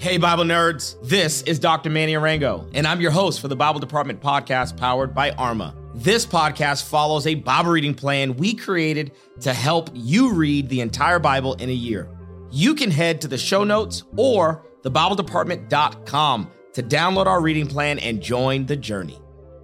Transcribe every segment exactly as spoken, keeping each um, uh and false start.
Hey, Bible nerds. This is Doctor Manny Arango, and I'm your host for the Bible Department podcast powered by Arma. This podcast follows a Bible reading plan we created to help you read the entire Bible in a year. You can head to the show notes or the bible department dot com to download our reading plan and join the journey.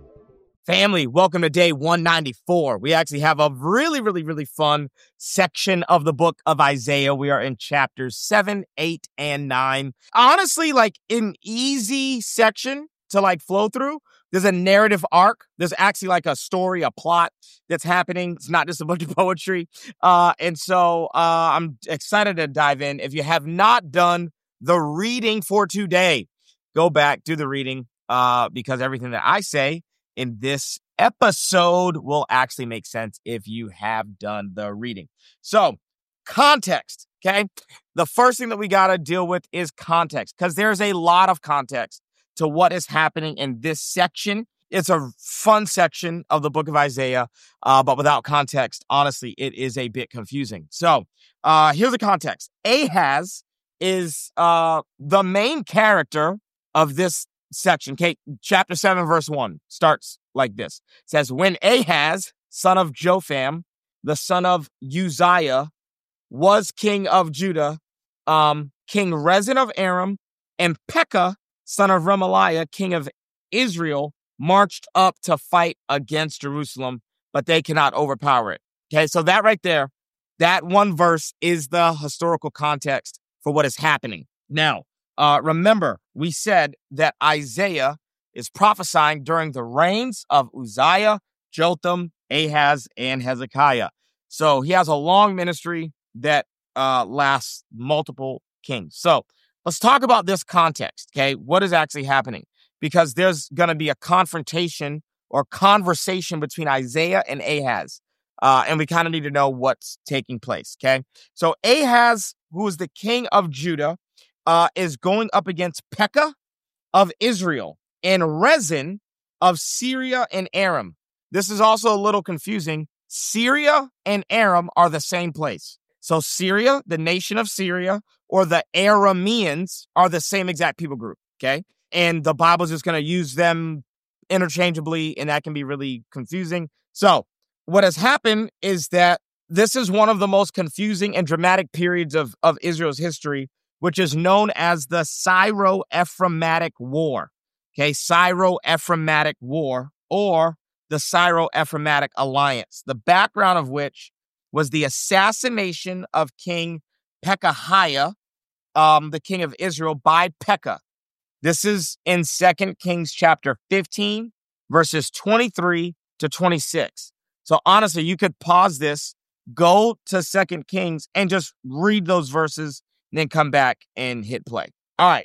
Family, welcome to day one ninety-four. We actually have a really, really, really fun section of the book of Isaiah. We are in chapters seven, eight, and nine. Honestly, like an easy section to like flow through. There's a narrative arc. There's actually like a story, a plot that's happening. It's not just a bunch of poetry. Uh, and so uh, I'm excited to dive in. If you have not done the reading for today, go back, do the reading, uh, because everything that I say in this episode will actually make sense if you have done the reading. So, context, okay? The first thing that we got to deal with is context, because there's a lot of context to what is happening in this section. It's a fun section of the book of Isaiah, uh, but without context, honestly, it is a bit confusing. So, uh, here's the context. Ahaz is uh, the main character of this section. Okay, chapter seven, verse one starts like this. It says, when Ahaz, son of Jotham, the son of Uzziah, was king of Judah, um, King Rezin of Aram, and Pekah, son of Remaliah, king of Israel, marched up to fight against Jerusalem, but they cannot overpower it. Okay, so that right there, that one verse is the historical context for what is happening. Now, Uh, remember, we said that Isaiah is prophesying during the reigns of Uzziah, Jotham, Ahaz, and Hezekiah. So he has a long ministry that uh, lasts multiple kings. So let's talk about this context, okay? What is actually happening? Because there's going to be a confrontation or conversation between Isaiah and Ahaz. Uh, and we kind of need to know what's taking place, okay? So Ahaz, who is the king of Judah, Uh, is going up against Pekah of Israel and Rezin of Syria and Aram. This is also a little confusing. Syria and Aram are the same place. So Syria, the nation of Syria, or the Arameans are the same exact people group, okay? And the Bible's just going to use them interchangeably, and that can be really confusing. So what has happened is that this is one of the most confusing and dramatic periods of, of Israel's history, which is known as the Syro-Ephraimitic War. Okay, Syro-Ephraimitic War, or the Syro-Ephraimitic Alliance, the background of which was the assassination of King Pekahiah, um, the king of Israel, by Pekah. This is in Second Kings chapter fifteen, verses twenty-three to twenty-six. So honestly, you could pause this, go to Second Kings, and just read those verses, then come back and hit play. All right.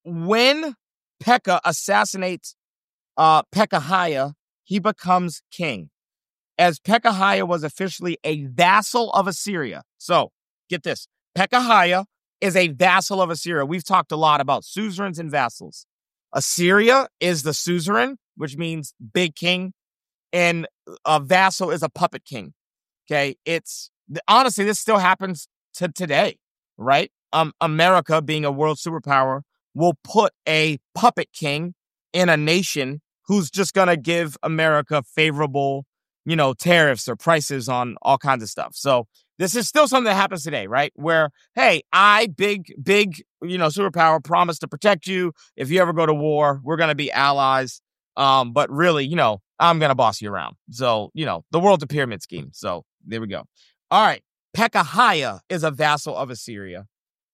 When Pekah assassinates uh, Pekahiah, he becomes king, as Pekahiah was officially a vassal of Assyria. So get this. Pekahiah is a vassal of Assyria. We've talked a lot about suzerains and vassals. Assyria is the suzerain, which means big king, and a vassal is a puppet king. Okay. It's honestly, this still happens to today, right? Um, America, being a world superpower, will put a puppet king in a nation who's just going to give America favorable, you know, tariffs or prices on all kinds of stuff. So this is still something that happens today, right? Where, hey, I, big, big, you know, superpower, promise to protect you. If you ever go to war, we're going to be allies. Um, but really, you know, I'm going to boss you around. So, you know, the world's a pyramid scheme. So there we go. All right. Pekahiah is a vassal of Assyria.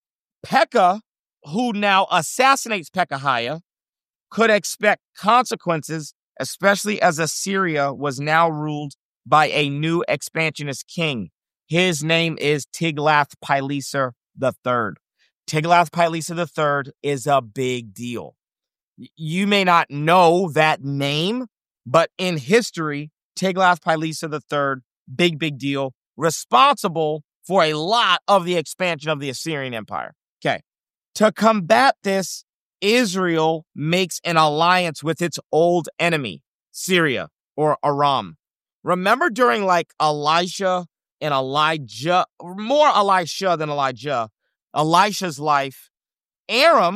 Pekah, who now assassinates Pekahiah, could expect consequences, especially as Assyria was now ruled by a new expansionist king. His name is Tiglath-Pileser the third. Tiglath-Pileser the third is a big deal. You may not know that name, but in history, Tiglath-Pileser the third, big, big deal, responsible for a lot of the expansion of the Assyrian Empire. Okay. To combat this, Israel makes an alliance with its old enemy, Syria or Aram. Remember during like Elisha and Elijah, more Elisha than Elijah, Elisha's life, Aram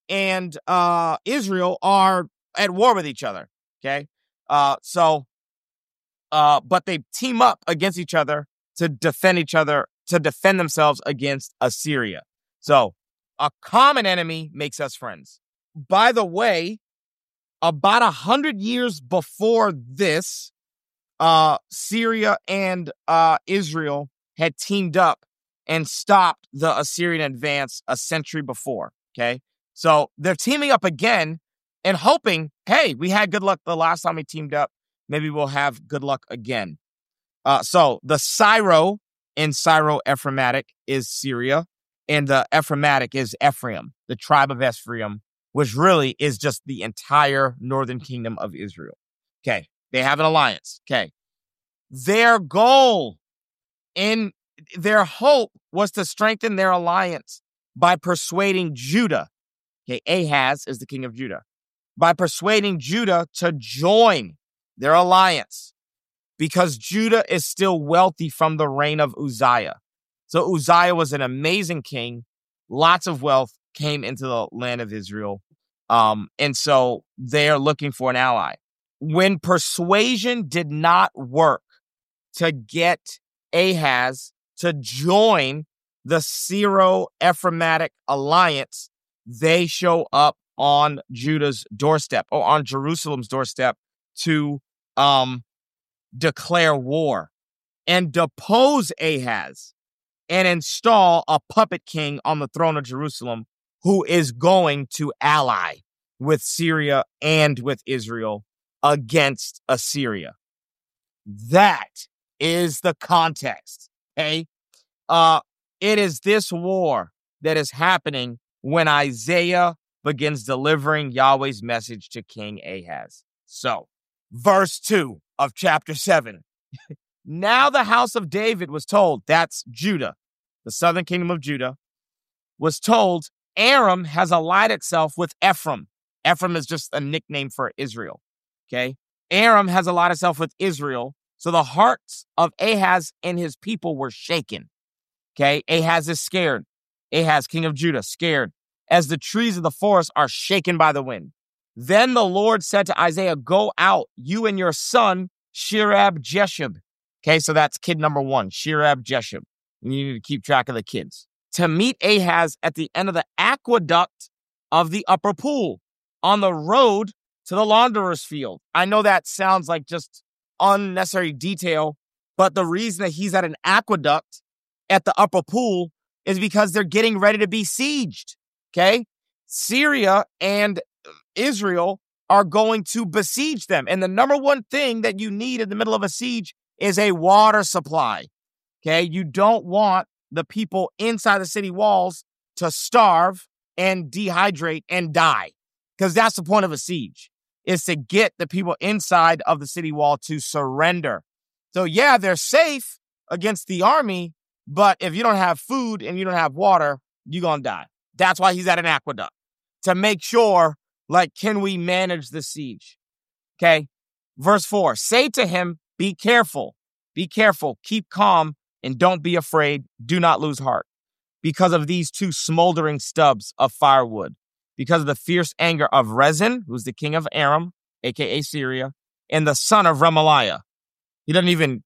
and uh, Israel are at war with each other. Okay. Uh, so, uh, but they team up against each other to defend each other, to defend themselves against Assyria. So a common enemy makes us friends. By the way, about a hundred years before this, uh, Syria and uh, Israel had teamed up and stopped the Assyrian advance a century before. Okay. So they're teaming up again and hoping, hey, we had good luck the last time we teamed up. Maybe we'll have good luck again. Uh, so the Syro in Syro-Ephraimitic is Syria, and the Ephraimitic is Ephraim, the tribe of Ephraim, which really is just the entire northern kingdom of Israel. Okay. They have an alliance. Okay. Their goal in their hope was to strengthen their alliance by persuading Judah. Okay. Ahaz is the king of Judah. By persuading Judah to join their alliance because Judah is still wealthy from the reign of Uzziah. So Uzziah was an amazing king. Lots of wealth came into the land of Israel. Um, and so they're looking for an ally. When persuasion did not work to get Ahaz to join the Syro-Ephraimitic alliance, they show up on Judah's doorstep or on Jerusalem's doorstep to um, declare war and depose Ahaz and install a puppet king on the throne of Jerusalem who is going to ally with Syria and with Israel against Assyria. That is the context, okay? Uh, it is this war that is happening when Isaiah begins delivering Yahweh's message to King Ahaz. So, verse two of chapter seven. Now the house of David was told, that's Judah, the southern kingdom of Judah, was told, Aram has allied itself with Ephraim. Ephraim is just a nickname for Israel, okay? Aram has allied itself with Israel, so the hearts of Ahaz and his people were shaken, okay? Ahaz is scared. Ahaz, king of Judah, scared, as the trees of the forest are shaken by the wind. Then the Lord said to Isaiah, go out, you and your son, Shear-Jashub. Okay, so that's kid number one, Shear-Jashub. You need to keep track of the kids. To meet Ahaz at the end of the aqueduct of the upper pool on the road to the launderer's field. I know that sounds like just unnecessary detail, but the reason that he's at an aqueduct at the upper pool is because they're getting ready to be sieged. Okay, Syria and Israel are going to besiege them. And the number one thing that you need in the middle of a siege is a water supply. Okay, you don't want the people inside the city walls to starve and dehydrate and die, because that's the point of a siege, is to get the people inside of the city wall to surrender. So yeah, they're safe against the army, but if you don't have food and you don't have water, you're going to die. That's why he's at an aqueduct, to make sure, like, can we manage the siege? Okay. Verse four, say to him, be careful, be careful, keep calm, and don't be afraid. Do not lose heart because of these two smoldering stubs of firewood, because of the fierce anger of Rezin, who's the king of Aram, a k a. Syria, and the son of Remaliah. He doesn't even,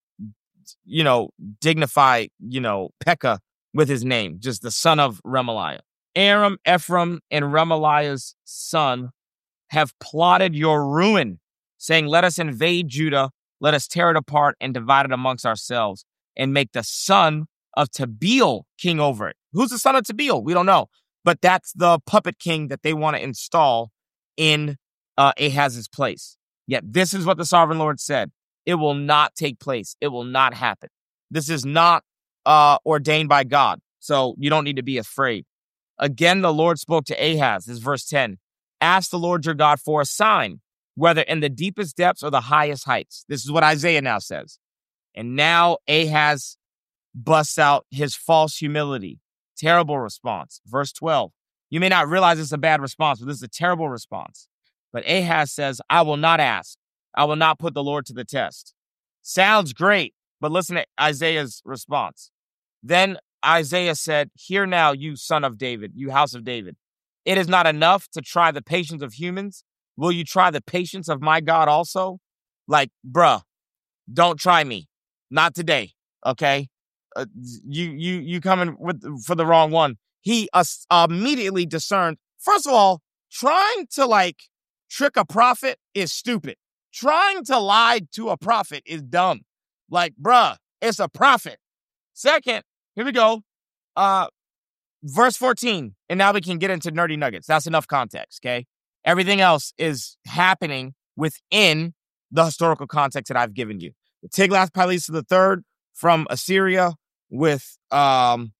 you know, dignify, you know, Pekah with his name, just the son of Remaliah. Aram, Ephraim, and Remaliah's son have plotted your ruin, saying, let us invade Judah, let us tear it apart and divide it amongst ourselves, and make the son of Tabeel king over it. Who's the son of Tabeel? We don't know. But that's the puppet king that they want to install in uh, Ahaz's place. Yet this is what the sovereign Lord said. It will not take place. It will not happen. This is not uh, ordained by God. So you don't need to be afraid. Again, the Lord spoke to Ahaz. This is verse ten. Ask the Lord your God for a sign, whether in the deepest depths or the highest heights. This is what Isaiah now says. And now Ahaz busts out his false humility. Terrible response. Verse twelve. You may not realize it's a bad response, but this is a terrible response. But Ahaz says, I will not ask. I will not put the Lord to the test. Sounds great, but listen to Isaiah's response. Then Isaiah said, hear now, you son of David, you house of David. It is not enough to try the patience of humans. Will you try the patience of my God also? Like, bruh, don't try me. Not today, okay? Uh, you you you coming with for the wrong one. He uh, immediately discerned. First of all, trying to like trick a prophet is stupid. Trying to lie to a prophet is dumb. Like, bruh, it's a prophet. Second, here we go. Uh, verse fourteen. And now we can get into nerdy nuggets. That's enough context, okay? Everything else is happening within the historical context that I've given you. Tiglath-Pileser the third from Assyria with um,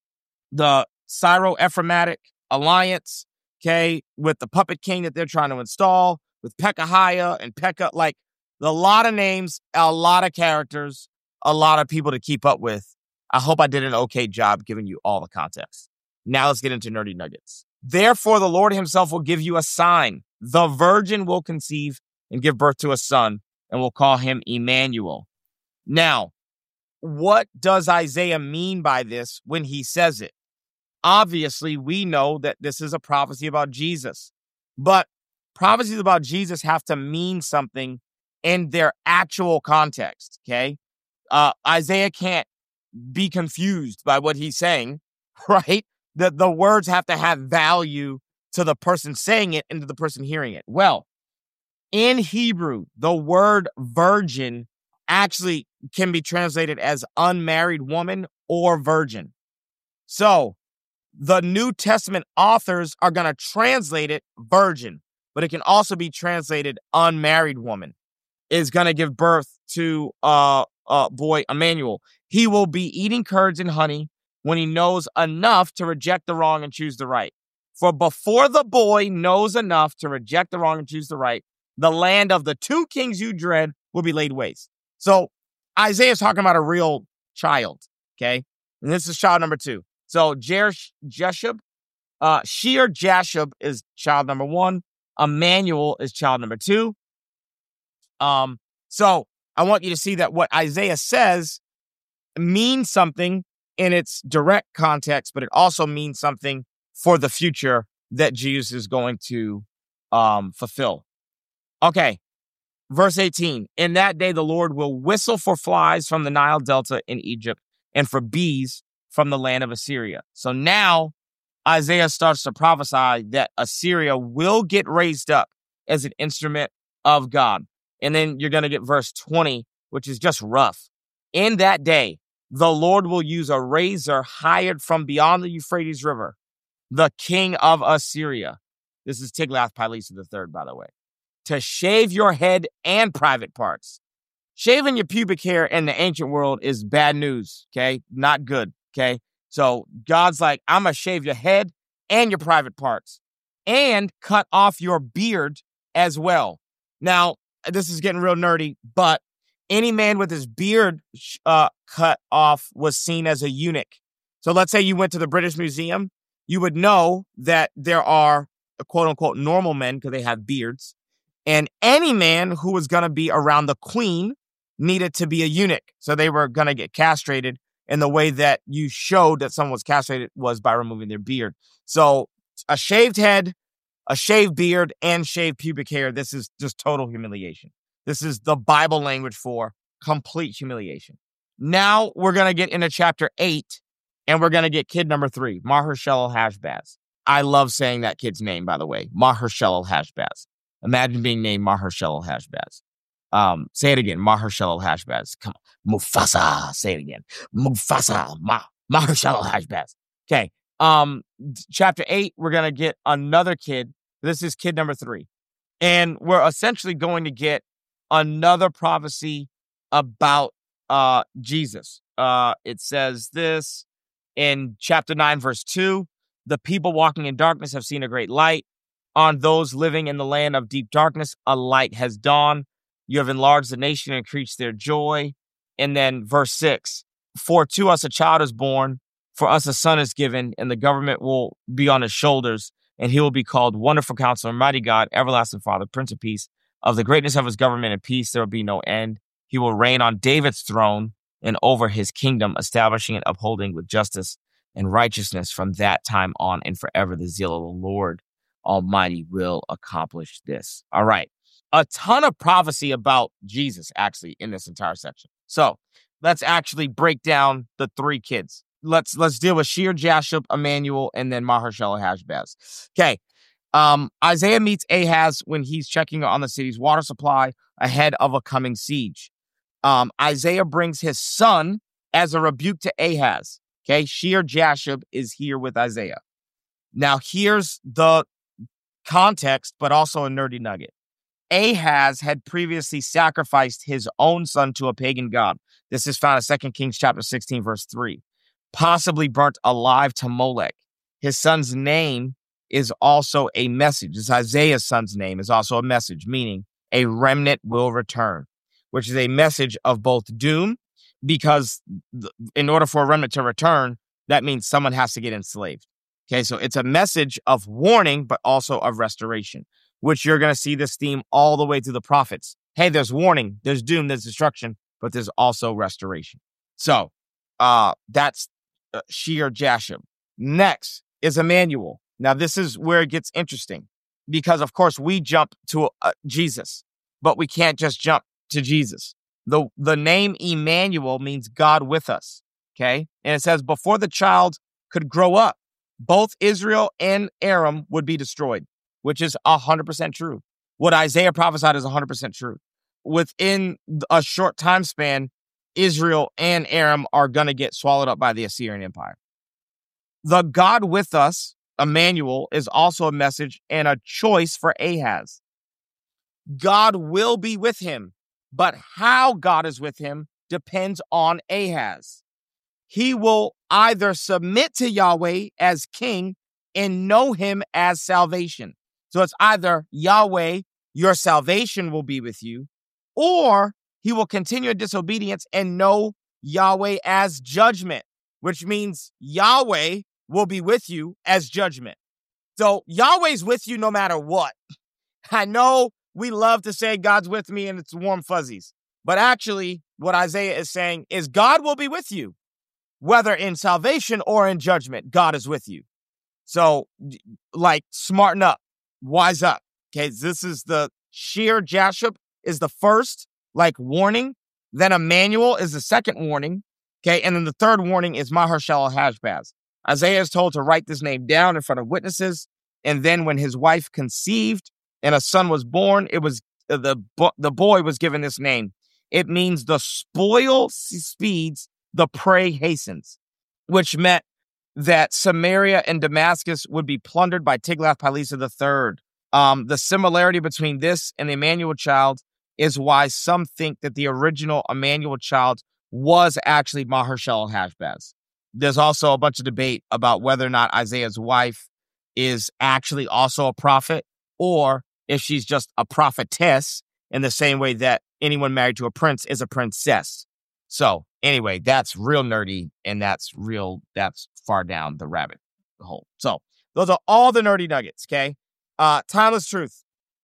the Syro-Ephraimitic alliance, okay, with the puppet king that they're trying to install, with Pekahiah and Pekah, like a lot of names, a lot of characters, a lot of people to keep up with. I hope I did an okay job giving you all the context. Now let's get into nerdy nuggets. Therefore, the Lord himself will give you a sign. The virgin will conceive and give birth to a son, and will call him Emmanuel. Now, what does Isaiah mean by this when he says it? Obviously, we know that this is a prophecy about Jesus, but prophecies about Jesus have to mean something in their actual context, okay? Uh, Isaiah can't be confused by what he's saying, right? The, the words have to have value to the person saying it and to the person hearing it. Well, in Hebrew, the word virgin actually can be translated as unmarried woman or virgin. So the New Testament authors are going to translate it virgin, but it can also be translated unmarried woman is going to give birth to a uh, uh, boy, Emmanuel. He will be eating curds and honey when he knows enough to reject the wrong and choose the right. For before the boy knows enough to reject the wrong and choose the right, the land of the two kings you dread will be laid waste. So Isaiah's talking about a real child, okay? And this is child number two. So Jer Jeshub, uh, Shear Jashub is child number one. Emmanuel is child number two. Um, so I want you to see that what Isaiah says means something in its direct context, but it also means something for the future that Jesus is going to um, fulfill. Okay, verse eighteen. In that day, the Lord will whistle for flies from the Nile Delta in Egypt and for bees from the land of Assyria. So now Isaiah starts to prophesy that Assyria will get raised up as an instrument of God. And then you're going to get verse twenty, which is just rough. In that day, the Lord will use a razor hired from beyond the Euphrates River, the king of Assyria. This is Tiglath-Pileser the third, by the way. To shave your head and private parts. Shaving your pubic hair in the ancient world is bad news, okay? Not good, okay? So God's like, I'm going to shave your head and your private parts and cut off your beard as well. Now, this is getting real nerdy, but any man with his beard uh, cut off was seen as a eunuch. So let's say you went to the British Museum, you would know that there are quote unquote normal men because they have beards. And any man who was going to be around the queen needed to be a eunuch. So they were going to get castrated. And the way that you showed that someone was castrated was by removing their beard. So a shaved head, a shaved beard, and shaved pubic hair. This is just total humiliation. This is the Bible language for complete humiliation. Now we're going to get into chapter eight, and we're going to get kid number three, Maher-shalal-hash-baz. I love saying that kid's name, by the way, Maher-shalal-hash-baz. Imagine being named Maher-shalal-hash-baz. Um, say it again, Maher-shalal-hash-baz. Come on, Mufasa. Say it again, Mufasa. Ma- Maher-shalal-hash-baz. Okay. Um, chapter eight, we're gonna get another kid. This is kid number three, and we're essentially going to get another prophecy about uh Jesus. Uh, it says this in chapter nine, verse two: the people walking in darkness have seen a great light. On those living in the land of deep darkness, a light has dawned. You have enlarged the nation and increased their joy. And then verse six, for to us a child is born, for us a son is given, and the government will be on his shoulders, and he will be called Wonderful Counselor, Mighty God, Everlasting Father, Prince of Peace. Of the greatness of his government and peace, there will be no end. He will reign on David's throne and over his kingdom, establishing and upholding with justice and righteousness from that time on and forever. The zeal of the Lord Almighty will accomplish this. All right. A ton of prophecy about Jesus actually in this entire section. So let's actually break down the three kids. Let's let's deal with Shear, Jashub, Emmanuel, and then Maher-shalal-hash-baz. Okay. Um, Isaiah meets Ahaz when he's checking on the city's water supply ahead of a coming siege. Um, Isaiah brings his son as a rebuke to Ahaz. Okay, Shear Jashub is here with Isaiah. Now, here's the context, but also a nerdy nugget. Ahaz had previously sacrificed his own son to a pagan god. This is found in Second Kings chapter sixteen, verse three. Possibly burnt alive to Molech. His son's name is also a message. This Isaiah's son's name is also a message, meaning a remnant will return, which is a message of both doom, because th- in order for a remnant to return, that means someone has to get enslaved. Okay, so it's a message of warning, but also of restoration, which you're going to see this theme all the way through the prophets. Hey, there's warning, there's doom, there's destruction, but there's also restoration. So uh, that's uh, Shear Jashub. Next is Emmanuel. Now, this is where it gets interesting because, of course, we jump to uh, Jesus, but we can't just jump to Jesus. The, the name Emmanuel means God with us, okay? And it says, before the child could grow up, both Israel and Aram would be destroyed, which is one hundred percent true. What Isaiah prophesied is one hundred percent true. Within a short time span, Israel and Aram are going to get swallowed up by the Assyrian Empire. The God with us, Emmanuel, is also a message and a choice for Ahaz. God will be with him, but how God is with him depends on Ahaz. He will either submit to Yahweh as king and know him as salvation. So it's either Yahweh, your salvation will be with you, or he will continue in disobedience and know Yahweh as judgment, which means Yahweh will be with you as judgment. So Yahweh's with you no matter what. I know we love to say God's with me and it's warm fuzzies, but actually what Isaiah is saying is God will be with you, whether in salvation or in judgment, God is with you. So like smarten up, wise up. Okay, this is the Shear Jashub is the first like warning. Then Emmanuel is the second warning. Okay, and then the third warning is Maher-shalal-hash-baz. Isaiah is told to write this name down in front of witnesses. And then when his wife conceived and a son was born, it was uh, the, the boy was given this name. It means the spoil speeds, the prey hastens, which meant that Samaria and Damascus would be plundered by Tiglath-Pileser the third. Um, the similarity between this and the Emmanuel child is why some think that the original Emmanuel child was actually Maher-shalal-hash-baz. There's also a bunch of debate about whether or not Isaiah's wife is actually also a prophet or if she's just a prophetess in the same way that anyone married to a prince is a princess. So anyway, that's real nerdy and that's real, that's far down the rabbit hole. So those are all the nerdy nuggets, okay? Uh, timeless truth.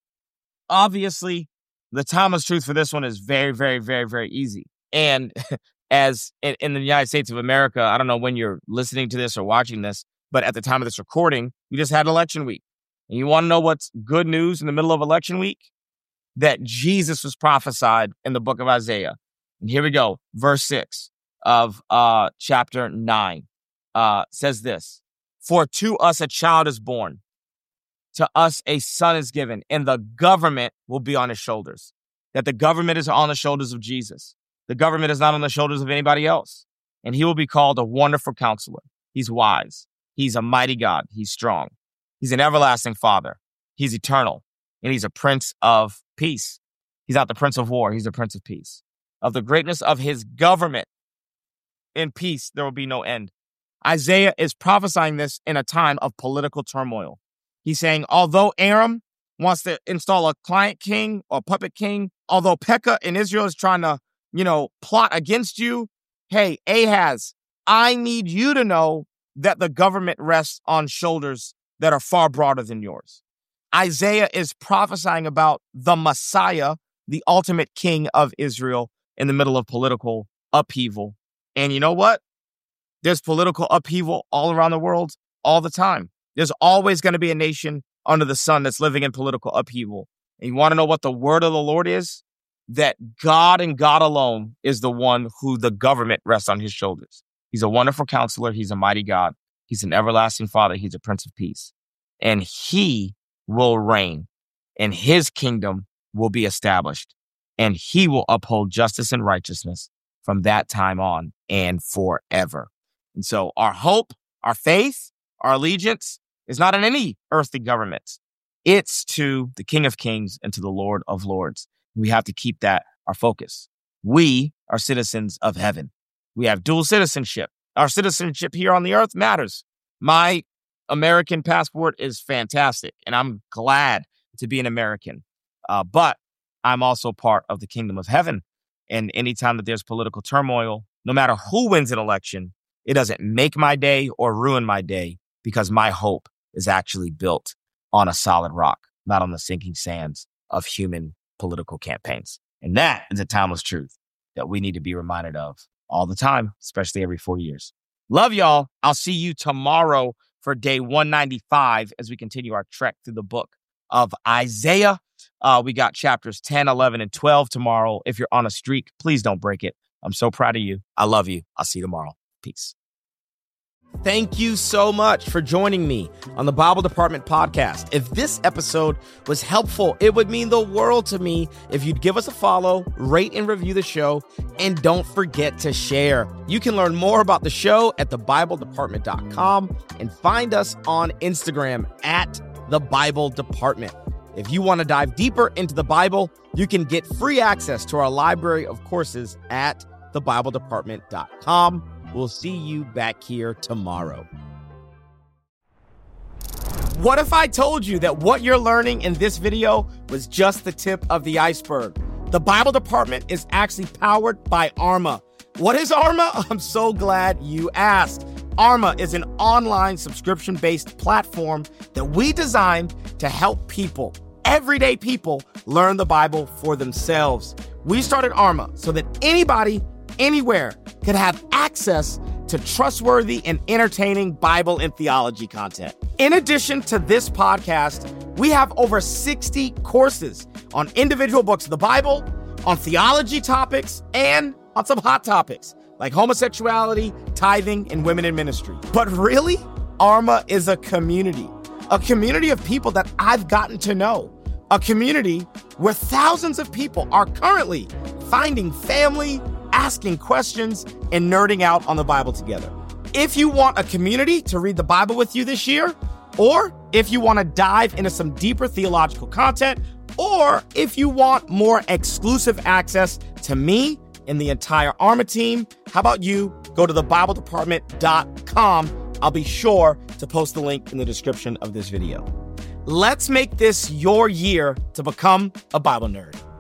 Obviously, the timeless truth for this one is very, very, very, very easy. And as in, in the United States of America, I don't know when you're listening to this or watching this, but at the time of this recording, you just had election week. And you want to know what's good news in the middle of election week? That Jesus was prophesied in the book of Isaiah. And here we go. Verse six of uh, chapter nine uh, says this. For to us a child is born. To us a son is given. And the government will be on his shoulders. That the government is on the shoulders of Jesus. The government is not on the shoulders of anybody else. And he will be called a wonderful counselor. He's wise. He's a mighty God. He's strong. He's an everlasting father. He's eternal. And he's a prince of peace. He's not the prince of war. He's the prince of peace. Of the greatness of his government in peace, there will be no end. Isaiah is prophesying this in a time of political turmoil. He's saying, although Aram wants to install a client king or puppet king, although Pekah in Israel is trying to, you know, plot against you, hey, Ahaz, I need you to know that the government rests on shoulders that are far broader than yours. Isaiah is prophesying about the Messiah, the ultimate king of Israel in the middle of political upheaval. And you know what? There's political upheaval all around the world all the time. There's always going to be a nation under the sun that's living in political upheaval. And you want to know what the word of the Lord is? That God and God alone is the one who the government rests on his shoulders. He's a wonderful counselor. He's a mighty God. He's an everlasting Father. He's a Prince of Peace. And he will reign, and his kingdom will be established, and he will uphold justice and righteousness from that time on and forever. And so our hope, our faith, our allegiance is not in any earthly government. It's to the King of Kings and to the Lord of Lords. We have to keep that our focus. We are citizens of heaven. We have dual citizenship. Our citizenship here on the earth matters. My American passport is fantastic, and I'm glad to be an American. Uh, but I'm also part of the kingdom of heaven. And anytime that there's political turmoil, no matter who wins an election, it doesn't make my day or ruin my day, because my hope is actually built on a solid rock, not on the sinking sands of human political campaigns. And that is a timeless truth that we need to be reminded of all the time, especially every four years. Love y'all. I'll see you tomorrow for day one ninety-five as we continue our trek through the book of Isaiah. Uh, we got chapters ten, eleven, and twelve tomorrow. If you're on a streak, please don't break it. I'm so proud of you. I love you. I'll see you tomorrow. Peace. Thank you so much for joining me on the Bible Department podcast. If this episode was helpful, it would mean the world to me if you'd give us a follow, rate and review the show, and don't forget to share. You can learn more about the show at the bible department dot com and find us on Instagram at the Bible Department. If you want to dive deeper into the Bible, you can get free access to our library of courses at the bible department dot com. We'll see you back here tomorrow. What if I told you that what you're learning in this video was just the tip of the iceberg? The Bible Department is actually powered by Arma. What is Arma? I'm so glad you asked. Arma is an online subscription-based platform that we designed to help people, everyday people, learn the Bible for themselves. We started Arma so that anybody, anywhere, could have access to trustworthy and entertaining Bible and theology content. In addition to this podcast, we have over sixty courses on individual books of the Bible, on theology topics, and on some hot topics like homosexuality, tithing, and women in ministry. But really, Arma is a community, a community of people that I've gotten to know, a community where thousands of people are currently finding family, asking questions, and nerding out on the Bible together. If you want a community to read the Bible with you this year, or if you want to dive into some deeper theological content, or if you want more exclusive access to me and the entire Arma team, how about you go to the bible department dot com. I'll be sure to post the link in the description of this video. Let's make this your year to become a Bible nerd.